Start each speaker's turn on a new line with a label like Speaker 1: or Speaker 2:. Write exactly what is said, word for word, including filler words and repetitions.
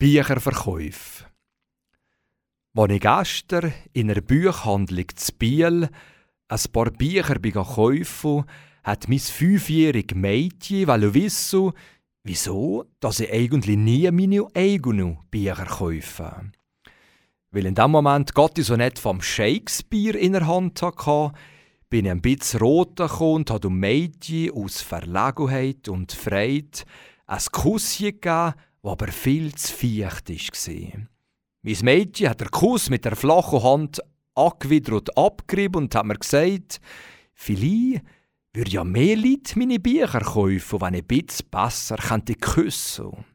Speaker 1: Bücherverkäufe. Als ich gestern in einer Buchhandlung zu Biel ein paar Bücher kaufen, hat mein fünfjähriges Mädchen wissen, wieso dass ich eigentlich nie meine eigenen Bücher kaufe. Weil in dem Moment Gott so nicht vom Shakespeare in der Hand hatte, bin ich ein bisschen rot gekommen und habe dem Mädchen aus Verlegenheit und Freude ein Kusschen gegeben, das aber viel zu feucht war. Mein Mädchen hat den Kuss mit der flachen Hand angewidert und abgerieben und hat mir gesagt, vielleicht würde ja mehr Leute meine Bücher kaufen, wenn ich ein bisschen besser könnte küssen.